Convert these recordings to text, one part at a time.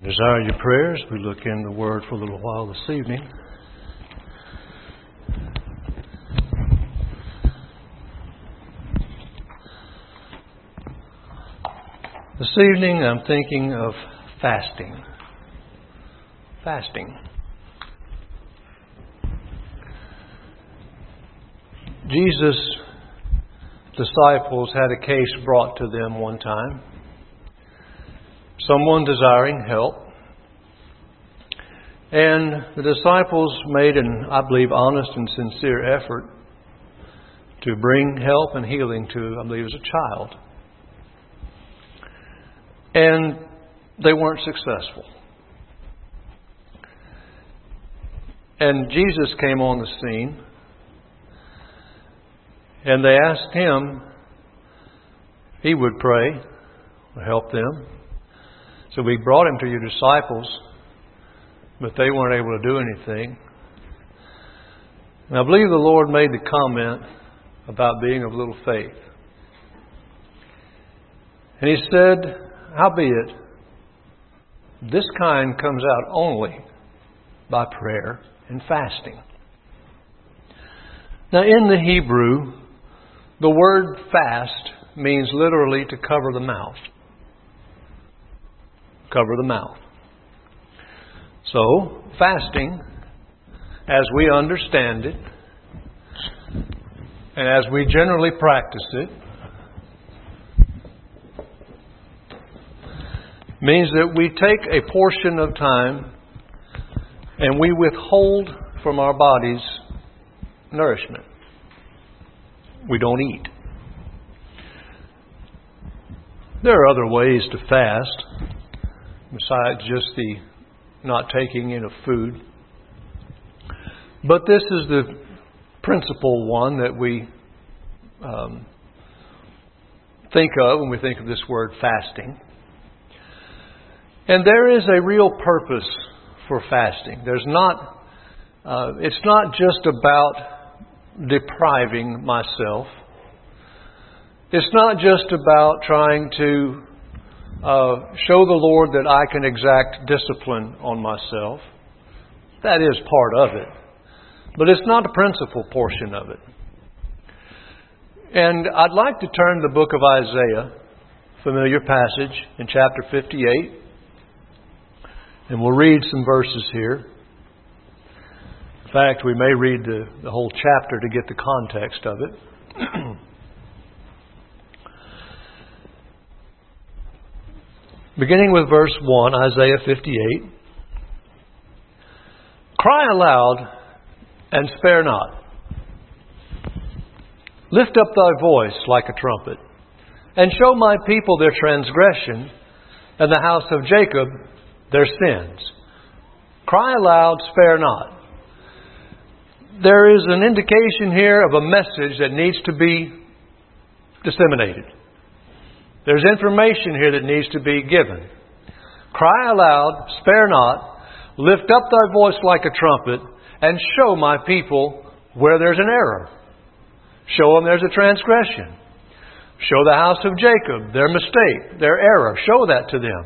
Desire your prayers. We look in the Word for a little while this evening. This evening I'm thinking of fasting. Fasting. Jesus' disciples had a case brought to them one time. Someone desiring help. And the disciples made an, I believe, honest and sincere effort to bring help and healing to, I believe, as a child. And they weren't successful. And Jesus came on the scene. And they asked Him if He would pray or help them. So we brought Him to your disciples, but they weren't able to do anything. And I believe the Lord made the comment about being of little faith. And He said, "Howbeit, this kind comes out only by prayer and fasting." Now in the Hebrew, the word fast means literally to cover the mouth. Cover the mouth. So, fasting, as we understand it, and as we generally practice it, means that we take a portion of time and we withhold from our bodies nourishment. We don't eat. There are other ways to fast besides just the not taking in of food. But this is the principal one that we think of when we think of this word fasting. And there is a real purpose for fasting. It's not just about depriving myself. It's not just about trying to show the Lord that I can exact discipline on myself. That is part of it. But it's not the principal portion of it. And I'd like to turn to the book of Isaiah, familiar passage, in chapter 58. And we'll read some verses here. In fact, we may read the whole chapter to get the context of it. Beginning with verse 1, Isaiah 58. Cry aloud and spare not. Lift up thy voice like a trumpet, and show my people their transgression, and the house of Jacob their sins. Cry aloud, spare not. There is an indication here of a message that needs to be disseminated. There's information here that needs to be given. Cry aloud, spare not, lift up thy voice like a trumpet, and show my people where there's an error. Show them there's a transgression. Show the house of Jacob their mistake, their error. Show that to them.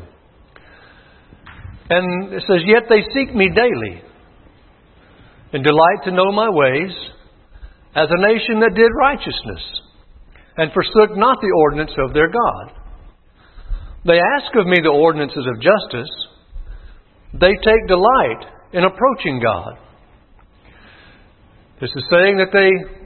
And it says, yet they seek me daily, and delight to know my ways, as a nation that did righteousness, and forsook not the ordinance of their God. They ask of me the ordinances of justice. They take delight in approaching God. This is saying that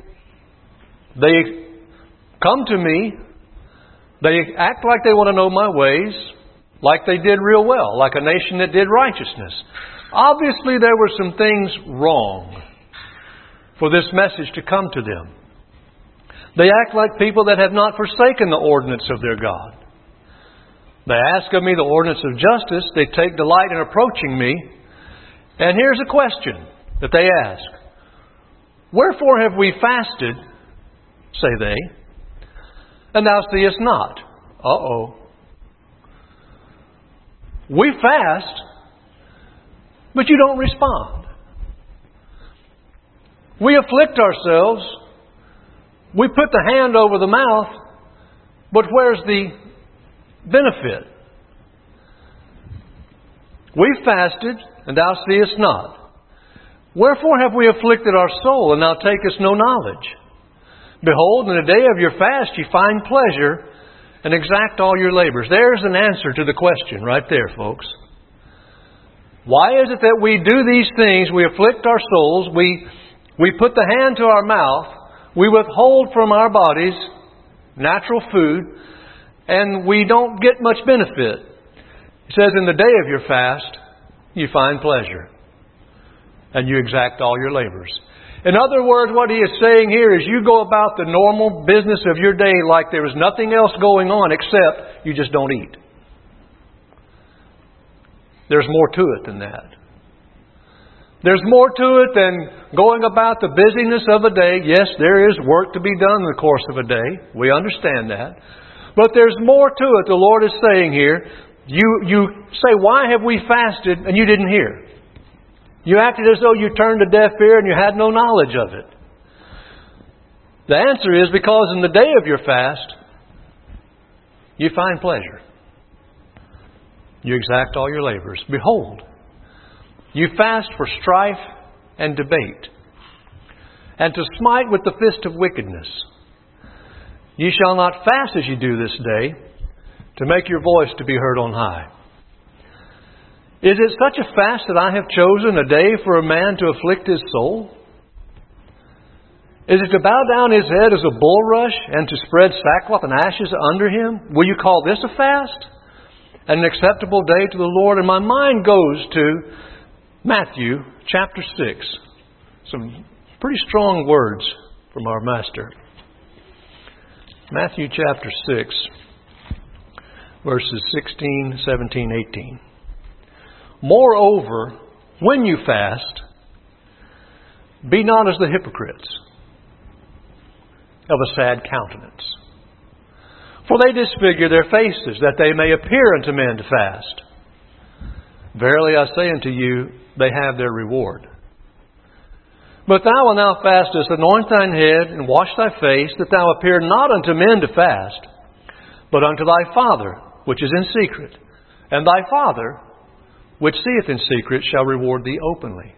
they come to me, they act like they want to know my ways, like they did real well, like a nation that did righteousness. Obviously there were some things wrong for this message to come to them. They act like people that have not forsaken the ordinance of their God. They ask of me the ordinance of justice. They take delight in approaching me. And here's a question that they ask. Wherefore have we fasted, say they, and thou seest not? Uh-oh. We fast, but you don't respond. We afflict ourselves. We put the hand over the mouth, but where's the benefit? We fasted, and thou seest not. Wherefore have we afflicted our soul, and thou takest no knowledge? Behold, in the day of your fast ye find pleasure, and exact all your labors. There's an answer to the question right there, folks. Why is it that we do these things? We afflict our souls. We put the hand to our mouth. We withhold from our bodies natural food. And we don't get much benefit. It says, in the day of your fast, you find pleasure. And you exact all your labors. In other words, what he is saying here is you go about the normal business of your day like there is nothing else going on except you just don't eat. There's more to it than that. There's more to it than going about the busyness of a day. Yes, there is work to be done in the course of a day. We understand that. But there's more to it, the Lord is saying here. You say, why have we fasted and you didn't hear? You acted as though you turned a deaf ear and you had no knowledge of it. The answer is because in the day of your fast, you find pleasure. You exact all your labors. Behold, you fast for strife and debate, and to smite with the fist of wickedness. Ye shall not fast as ye do this day, to make your voice to be heard on high. Is it such a fast that I have chosen, a day for a man to afflict his soul? Is it to bow down his head as a bulrush, and to spread sackcloth and ashes under him? Will you call this a fast? And an acceptable day to the Lord? And my mind goes to Matthew chapter 6. Some pretty strong words from our Master. Matthew chapter 6, verses 16, 17, 18. Moreover, when you fast, be not as the hypocrites, of a sad countenance. For they disfigure their faces, that they may appear unto men to fast. Verily I say unto you, they have their reward. But thou, when thou fastest, anoint thine head, and wash thy face, that thou appear not unto men to fast, but unto thy Father, which is in secret. And thy Father, which seeth in secret, shall reward thee openly.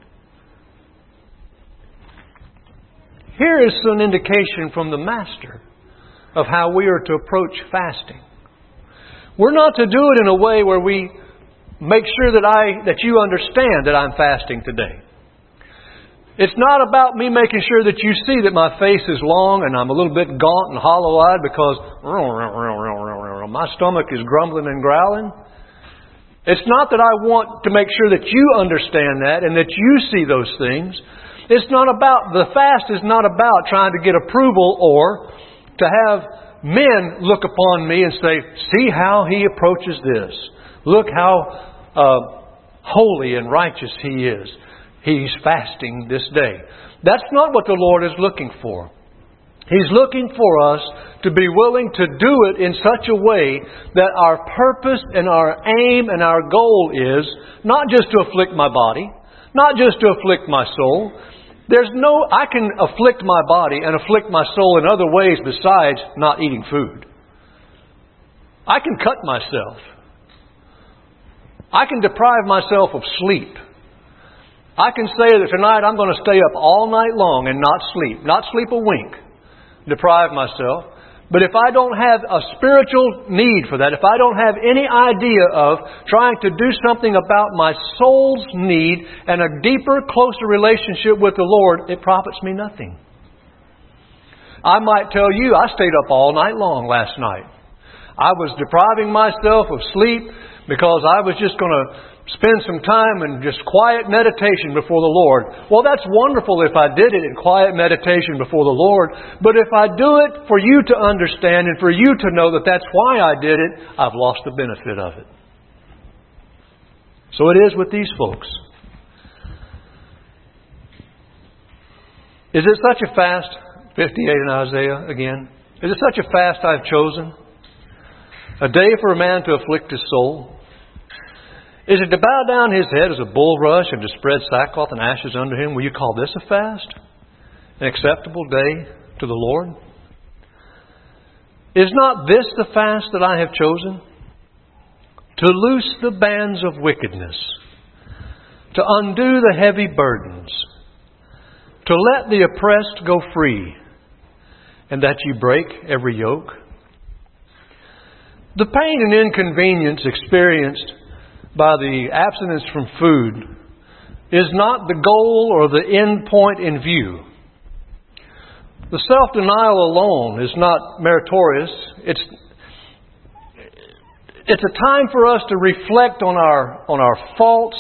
Here is an indication from the Master of how we are to approach fasting. We're not to do it in a way where we make sure that you understand that I'm fasting today. It's not about me making sure that you see that my face is long and I'm a little bit gaunt and hollow-eyed because my stomach is grumbling and growling. It's not that I want to make sure that you understand that and that you see those things. It's not about, the fast is not about trying to get approval or to have men look upon me and say, see how he approaches this. Look how holy and righteous he is. He's fasting this day. That's not what the Lord is looking for. He's looking for us to be willing to do it in such a way that our purpose and our aim and our goal is not just to afflict my body, not just to afflict my soul. I can afflict my body and afflict my soul in other ways besides not eating food. I can cut myself. I can deprive myself of sleep. I can say that tonight I'm going to stay up all night long and not sleep a wink, deprive myself. But if I don't have a spiritual need for that, if I don't have any idea of trying to do something about my soul's need and a deeper, closer relationship with the Lord, it profits me nothing. I might tell you, I stayed up all night long last night. I was depriving myself of sleep because I was just going to spend some time in just quiet meditation before the Lord. Well, that's wonderful if I did it in quiet meditation before the Lord. But if I do it for you to understand and for you to know that that's why I did it, I've lost the benefit of it. So it is with these folks. Is it such a fast, 58 in Isaiah again, is it such a fast I've chosen? A day for a man to afflict his soul? Is it to bow down his head as a bulrush and to spread sackcloth and ashes under him? Will you call this a fast? An acceptable day to the Lord? Is not this the fast that I have chosen? to loose the bands of wickedness, to undo the heavy burdens, to let the oppressed go free, and that you break every yoke? The pain and inconvenience experienced by the abstinence from food is not the goal or the end point in view. The self-denial alone is not meritorious. It's a time for us to reflect on our faults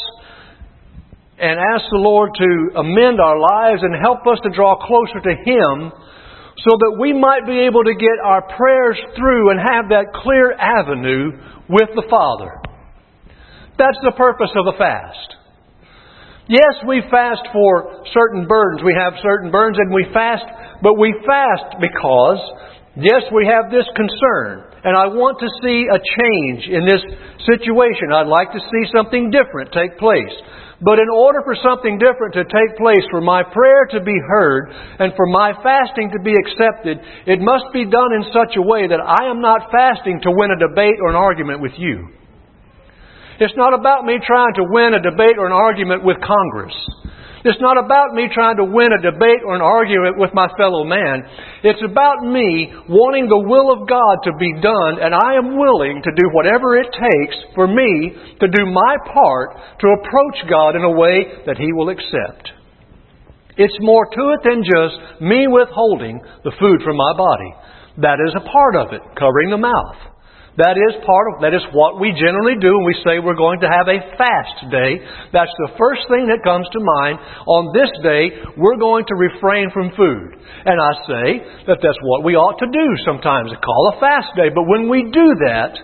and ask the Lord to amend our lives and help us to draw closer to Him so that we might be able to get our prayers through and have that clear avenue with the Father. That's the purpose of a fast. Yes, we fast for certain burdens. We have certain burdens and we fast, but we fast because, yes, we have this concern. And I want to see a change in this situation. I'd like to see something different take place. But in order for something different to take place, for my prayer to be heard, and for my fasting to be accepted, it must be done in such a way that I am not fasting to win a debate or an argument with you. It's not about me trying to win a debate or an argument with Congress. It's not about me trying to win a debate or an argument with my fellow man. It's about me wanting the will of God to be done, and I am willing to do whatever it takes for me to do my part to approach God in a way that He will accept. It's more to it than just me withholding the food from my body. That is a part of it, covering the mouth. That is what we generally do when we say we're going to have a fast day. That's the first thing that comes to mind. On this day, we're going to refrain from food. And I say that that's what we ought to do sometimes, to call a fast day. But when we do that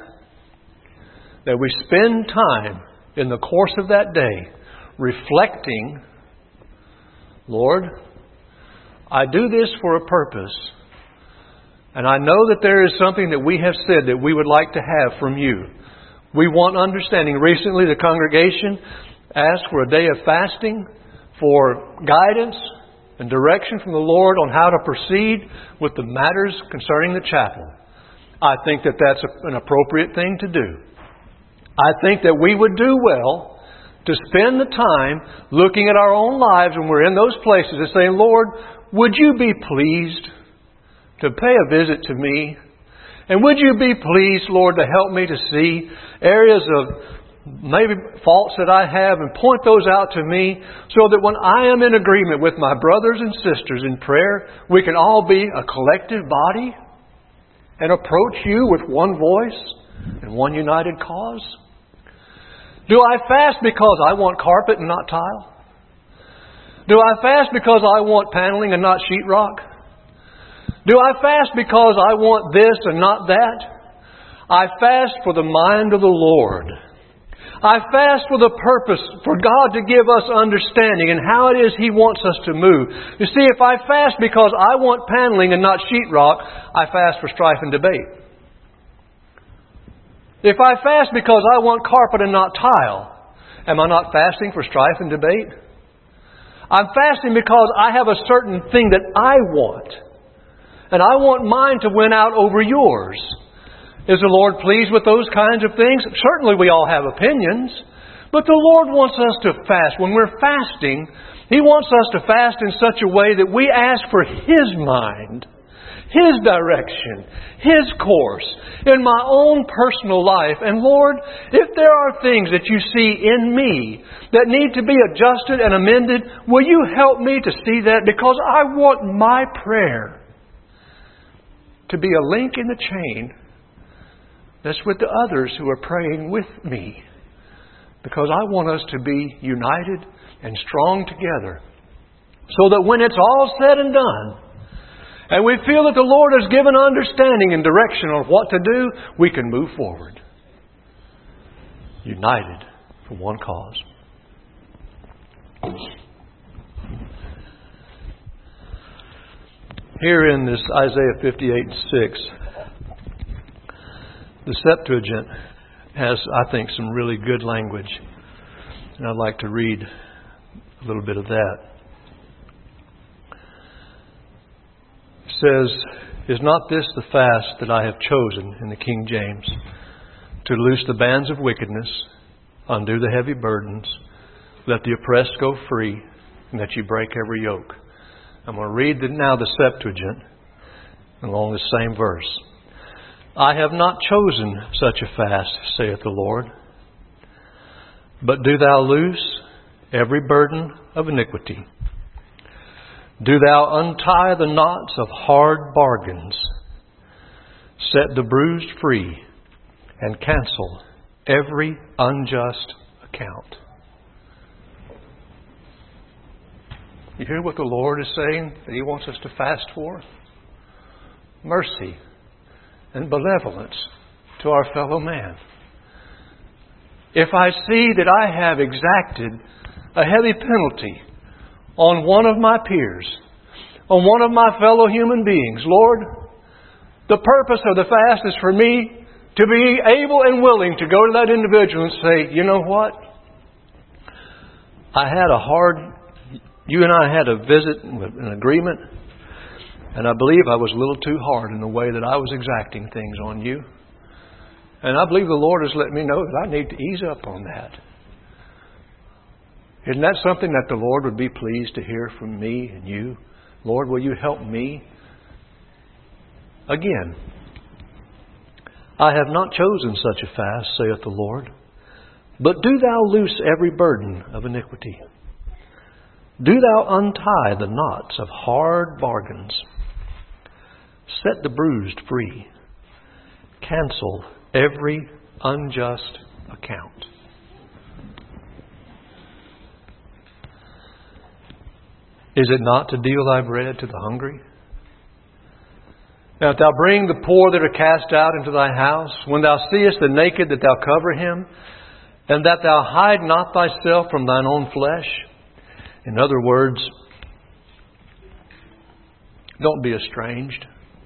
we spend time in the course of that day reflecting, Lord, I do this for a purpose. And I know that there is something that we have said that we would like to have from you. We want understanding. Recently, the congregation asked for a day of fasting for guidance and direction from the Lord on how to proceed with the matters concerning the chapel. I think that that's an appropriate thing to do. I think that we would do well to spend the time looking at our own lives when we're in those places and saying, Lord, would you be pleased to pay a visit to me? And would you be pleased, Lord, to help me to see areas of maybe faults that I have and point those out to me so that when I am in agreement with my brothers and sisters in prayer, we can all be a collective body and approach you with one voice and one united cause? Do I fast because I want carpet and not tile? Do I fast because I want paneling and not sheetrock? Do I fast because I want this and not that? I fast for the mind of the Lord. I fast for the purpose, for God to give us understanding and how it is He wants us to move. You see, if I fast because I want paneling and not sheetrock, I fast for strife and debate. If I fast because I want carpet and not tile, am I not fasting for strife and debate? I'm fasting because I have a certain thing that I want. And I want mine to win out over yours. Is the Lord pleased with those kinds of things? Certainly we all have opinions. But the Lord wants us to fast. When we're fasting, He wants us to fast in such a way that we ask for His mind, His direction, His course in my own personal life. And Lord, if there are things that you see in me that need to be adjusted and amended, will you help me to see that? Because I want my prayer to be a link in the chain that's with the others who are praying with me. Because I want us to be united and strong together. So that when it's all said and done, and we feel that the Lord has given understanding and direction on what to do, we can move forward. United for one cause. Here in this Isaiah 58:6, the Septuagint has, I think, some really good language. And I'd like to read a little bit of that. It says, "Is not this the fast that I have chosen," in the King James, to loose the bands of wickedness, undo the heavy burdens, let the oppressed go free, and that you break every yoke. I'm going to read now the Septuagint along the same verse. I have not chosen such a fast, saith the Lord. But do thou loose every burden of iniquity. Do thou untie the knots of hard bargains. Set the bruised free and cancel every unjust account. You hear what the Lord is saying that He wants us to fast for? Mercy and benevolence to our fellow man. If I see that I have exacted a heavy penalty on one of my peers, on one of my fellow human beings, Lord, the purpose of the fast is for me to be able and willing to go to that individual and say, you know what? You and I had a visit, an agreement, and I believe I was a little too hard in the way that I was exacting things on you. And I believe the Lord has let me know that I need to ease up on that. Isn't that something that the Lord would be pleased to hear from me and you? Lord, will you help me? Again, I have not chosen such a fast, saith the Lord. But do thou loose every burden of iniquity. Do thou untie the knots of hard bargains. Set the bruised free. Cancel every unjust account. Is it not to deal thy bread to the hungry? Now, if thou bring the poor that are cast out into thy house, when thou seest the naked, that thou cover him, and that thou hide not thyself from thine own flesh. In other words, don't be estranged.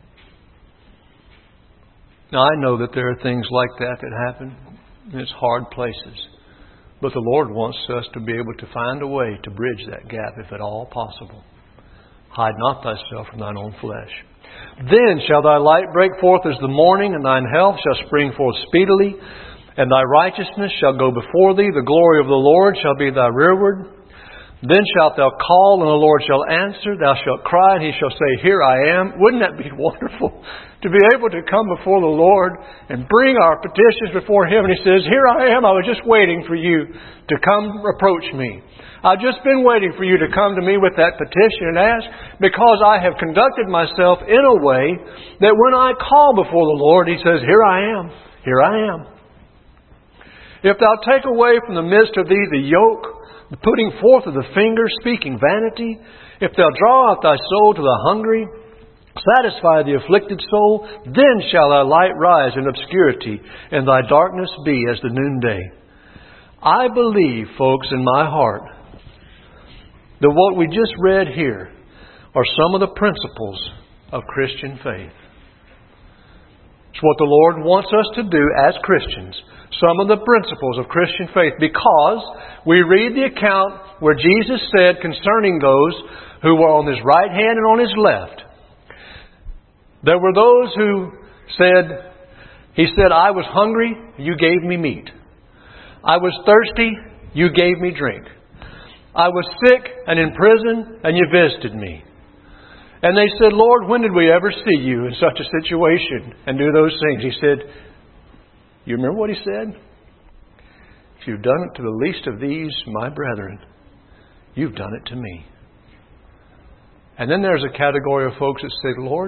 Now, I know that there are things like that happen. It's hard places. But the Lord wants us to be able to find a way to bridge that gap, if at all possible. Hide not thyself from thine own flesh. Then shall thy light break forth as the morning, and thine health shall spring forth speedily, and thy righteousness shall go before thee. The glory of the Lord shall be thy rearward. Then shalt thou call, and the Lord shall answer. Thou shalt cry, and He shall say, Here I am. Wouldn't that be wonderful? To be able to come before the Lord and bring our petitions before Him. And He says, Here I am. I was just waiting for you to come approach me. I've just been waiting for you to come to me with that petition and ask, because I have conducted myself in a way that when I call before the Lord, He says, Here I am. Here I am. If thou take away from the midst of thee the yoke, the putting forth of the finger, speaking vanity, if thou draw out thy soul to the hungry, satisfy the afflicted soul, then shall thy light rise in obscurity, and thy darkness be as the noonday. I believe, folks, in my heart, that what we just read here are some of the principles of Christian faith. It's what the Lord wants us to do as Christians. Some of the principles of Christian faith, because we read the account where Jesus said concerning those who were on His right hand and on His left. There were those who said, He said, I was hungry, you gave me meat. I was thirsty, you gave me drink. I was sick and in prison, and you visited me. And they said, Lord, when did we ever see you in such a situation and do those things? He said, you remember what He said? If you've done it to the least of these, my brethren, you've done it to me. And then there's a category of folks that say, Lord,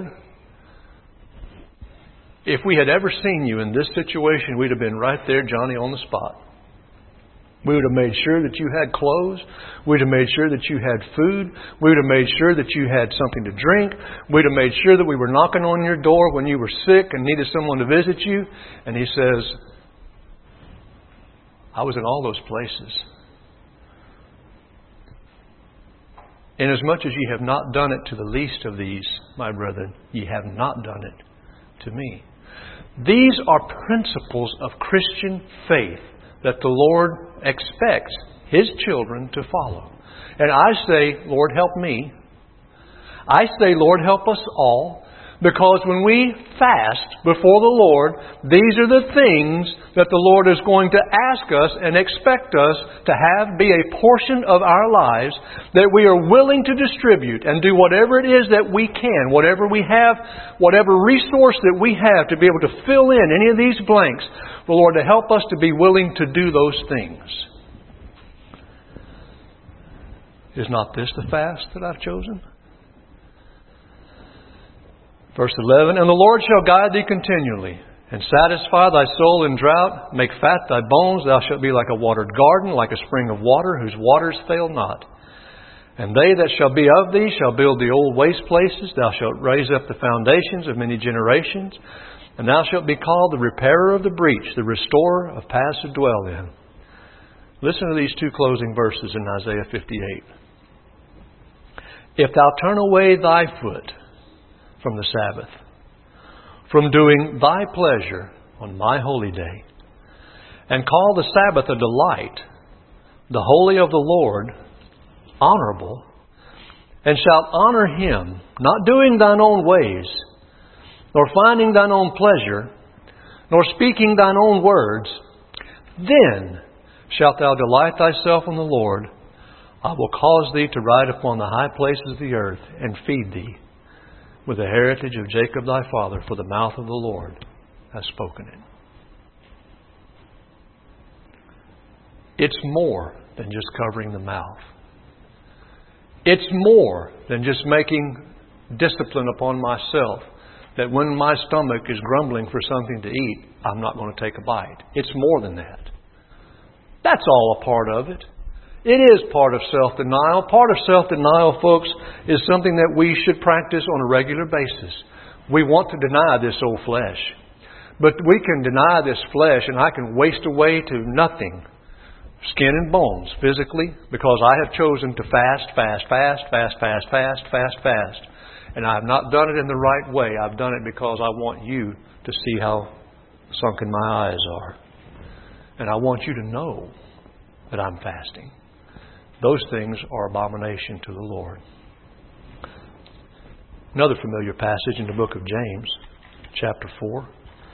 if we had ever seen you in this situation, we'd have been right there, Johnny, on the spot. We would have made sure that you had clothes. We'd have made sure that you had food. We would have made sure that you had something to drink. We'd have made sure that we were knocking on your door when you were sick and needed someone to visit you. And He says, I was in all those places. Inasmuch as ye have not done it to the least of these, my brethren, ye have not done it to me. These are principles of Christian faith that the Lord expects His children to follow. And I say, Lord, help me. I say, Lord, help us all, Because when we fast before the Lord, these are the things that the Lord is going to ask us and expect us to have be a portion of our lives that we are willing to distribute and do whatever it is that we can, whatever we have, whatever resource that we have to be able to fill in any of these blanks, the Lord to help us to be willing to do those things. Is not this the fast that I've chosen? Verse 11, And the Lord shall guide thee continually, and satisfy thy soul in drought, make fat thy bones, thou shalt be like a watered garden, like a spring of water, whose waters fail not. And they that shall be of thee shall build the old waste places, thou shalt raise up the foundations of many generations, and thou shalt be called the repairer of the breach, the restorer of paths to dwell in. Listen to these two closing verses in Isaiah 58. If thou turn away thy foot from the Sabbath, from doing thy pleasure on my holy day, and call the Sabbath a delight, the holy of the Lord honorable, and shalt honor him, not doing thine own ways, nor finding thine own pleasure, nor speaking thine own words, then shalt thou delight thyself in the Lord. I will cause thee to ride upon the high places of the earth, and feed thee with the heritage of Jacob thy father, for the mouth of the Lord has spoken it. It's more than just covering the mouth. It's more than just making discipline upon myself that when my stomach is grumbling for something to eat, I'm not going to take a bite. It's more than that. That's all a part of it. It is part of self-denial. Part of self-denial, folks, is something that we should practice on a regular basis. We want to deny this old flesh. But we can deny this flesh and I can waste away to nothing, skin and bones, physically, because I have chosen to fast. And I have not done it in the right way. I've done it because I want you to see how sunken my eyes are. And I want you to know that I'm fasting. Those things are abomination to the Lord. Another familiar passage in the book of James, chapter 4.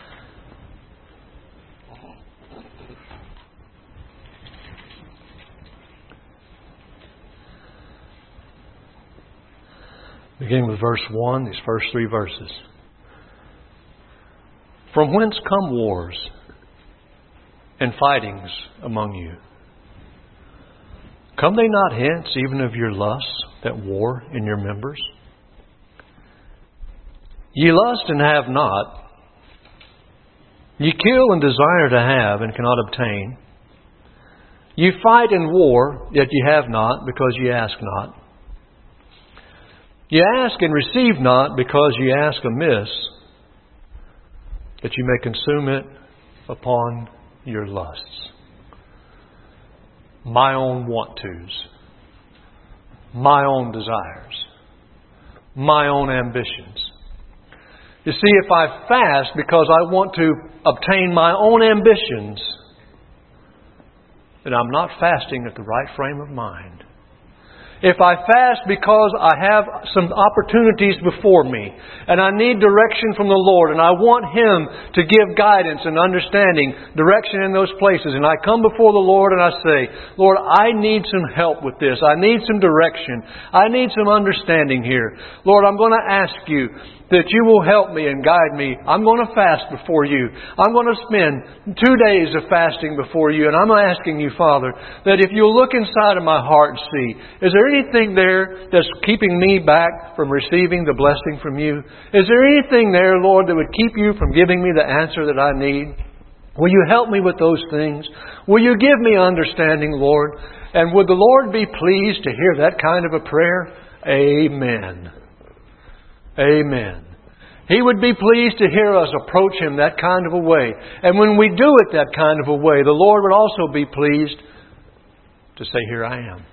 Beginning with verse 1, these first 3 verses. From whence come wars and fightings among you? Come they not hence even of your lusts that war in your members? Ye lust and have not. Ye kill and desire to have and cannot obtain. Ye fight and war, yet ye have not, because ye ask not. Ye ask and receive not, because ye ask amiss, that you may consume it upon your lusts. My own want-tos, my own desires, my own ambitions. You see, if I fast because I want to obtain my own ambitions, then I'm not fasting at the right frame of mind. If I fast because I have some opportunities before me and I need direction from the Lord and I want Him to give guidance and understanding, direction in those places, and I come before the Lord and I say, Lord, I need some help with this. I need some direction. I need some understanding here. Lord, I'm going to ask you that you will help me and guide me. I'm going to fast before you. I'm going to spend 2 days of fasting before you. And I'm asking you, Father, that if you'll look inside of my heart and see, is there anything there that's keeping me back from receiving the blessing from you? Is there anything there, Lord, that would keep you from giving me the answer that I need? Will you help me with those things? Will you give me understanding, Lord? And would the Lord be pleased to hear that kind of a prayer? Amen. Amen. He would be pleased to hear us approach Him that kind of a way. And when we do it that kind of a way, the Lord would also be pleased to say, here I am.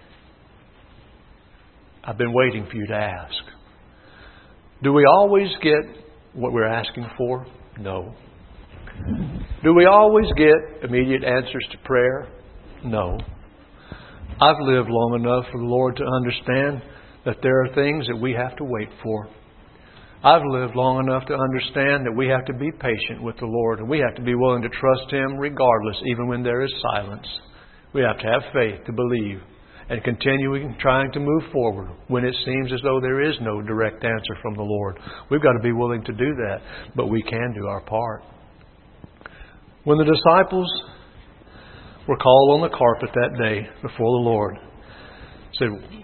I've been waiting for you to ask. Do we always get what we're asking for? No. Do we always get immediate answers to prayer? No. I've lived long enough for the Lord to understand that there are things that we have to wait for. I've lived long enough to understand that we have to be patient with the Lord, and we have to be willing to trust Him regardless, even when there is silence. We have to have faith to believe and continuing trying to move forward when it seems as though there is no direct answer from the Lord. We've got to be willing to do that, but we can do our part. When the disciples were called on the carpet that day before the Lord, said,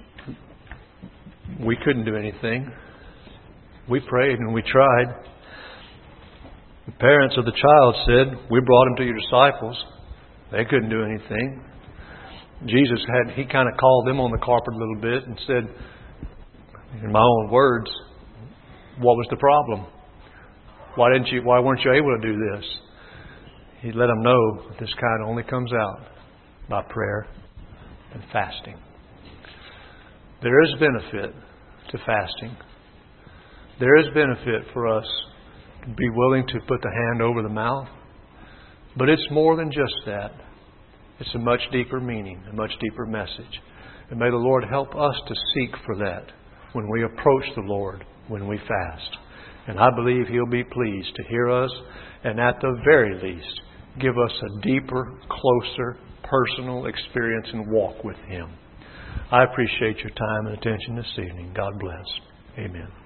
we couldn't do anything. We prayed and we tried. The parents of the child said, we brought him to your disciples. They couldn't do anything. Jesus he kind of called them on the carpet a little bit and said, in my own words, what was the problem? Why weren't you able to do this? He let them know that this kind only comes out by prayer and fasting. There is benefit to fasting. There is benefit for us to be willing to put the hand over the mouth. But it's more than just that. It's a much deeper meaning, a much deeper message. And may the Lord help us to seek for that when we approach the Lord, when we fast. And I believe He'll be pleased to hear us and at the very least give us a deeper, closer, personal experience and walk with Him. I appreciate your time and attention this evening. God bless. Amen.